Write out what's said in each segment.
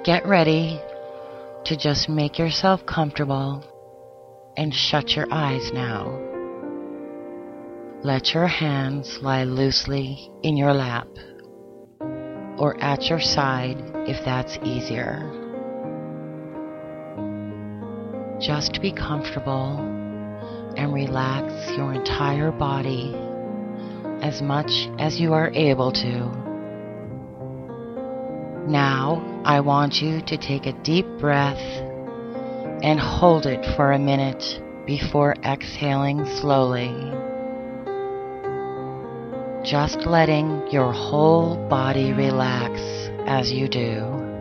Get ready to just make yourself comfortable and shut your eyes now. Let your hands lie loosely in your lap or at your side if that's easier. Just be comfortable and relax your entire body as much as you are able to. Now, I want you to take a deep breath and hold it for a minute before exhaling slowly. Just letting your whole body relax as you do.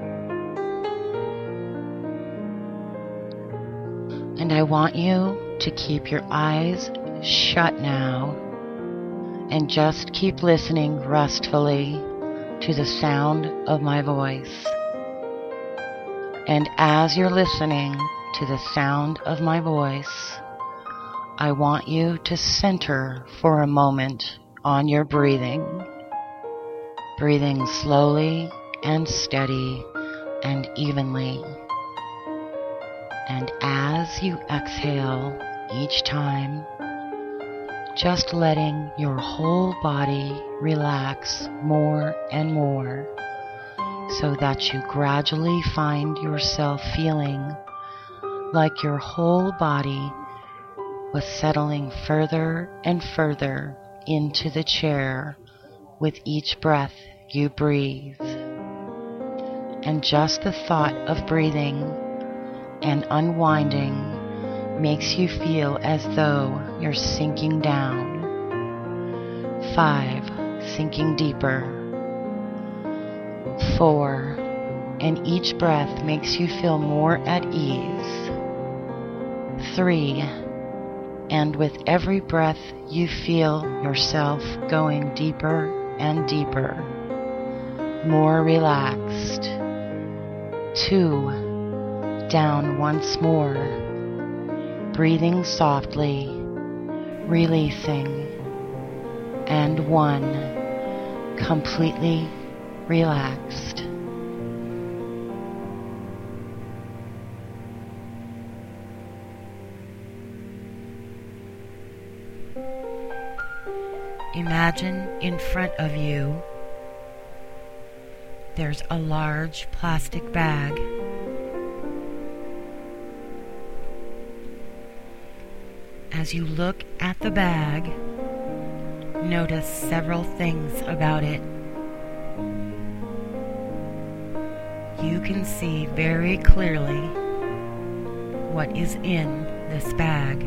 And I want you to keep your eyes shut now and just keep listening restfully to the sound of my voice. And as you're listening to the sound of my voice, I want you to center for a moment on your breathing. Breathing slowly and steady and evenly. And as you exhale each time, just letting your whole body relax more and more so that you gradually find yourself feeling like your whole body was settling further and further into the chair with each breath you breathe. And just the thought of breathing and unwinding makes you feel as though you're sinking down. 5, sinking deeper. 4, and each breath makes you feel more at ease. 3, and with every breath you feel yourself going deeper and deeper, more relaxed. 2, down once more, breathing softly, releasing, and 1, completely relaxed. Imagine in front of you there's a large plastic bag. As you look at the bag, notice several things about it. You can see very clearly what is in this bag.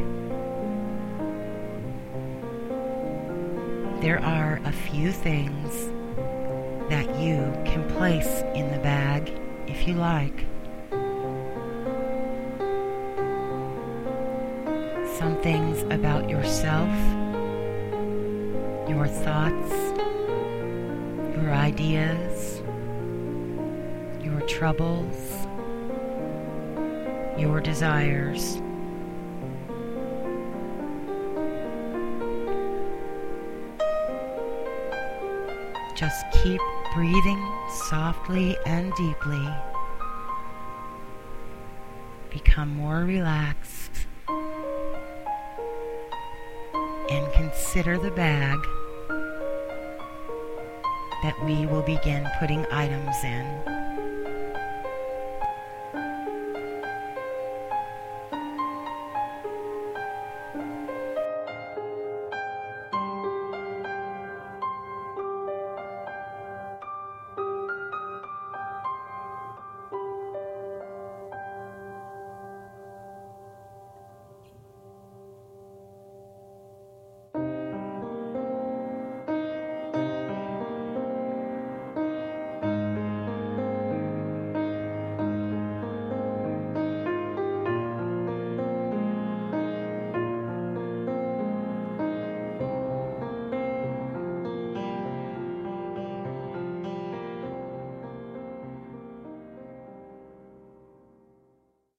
There are a few things that you can place in the bag if you like. Some things about yourself, your thoughts, your ideas, your troubles, your desires. Just keep breathing softly and deeply. Become more relaxed and consider the bag that we will begin putting items in.